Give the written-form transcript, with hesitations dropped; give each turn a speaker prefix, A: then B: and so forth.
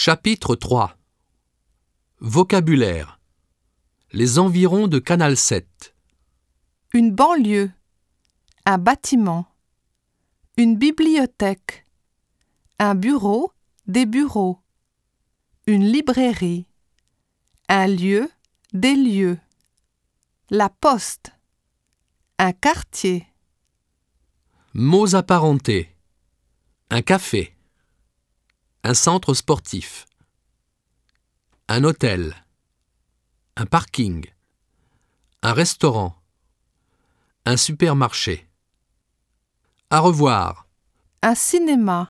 A: Chapitre 3. Vocabulaire. Les environs de Canal 7.
B: Une banlieue, un bâtiment, une bibliothèque, un bureau, des bureaux, une librairie, un lieu, des lieux, la poste, un quartier.
A: Mots apparentés. Un café. Un centre sportif. Un hôtel. Un parking. Un restaurant. Un supermarché. Au revoir.
B: Un cinéma,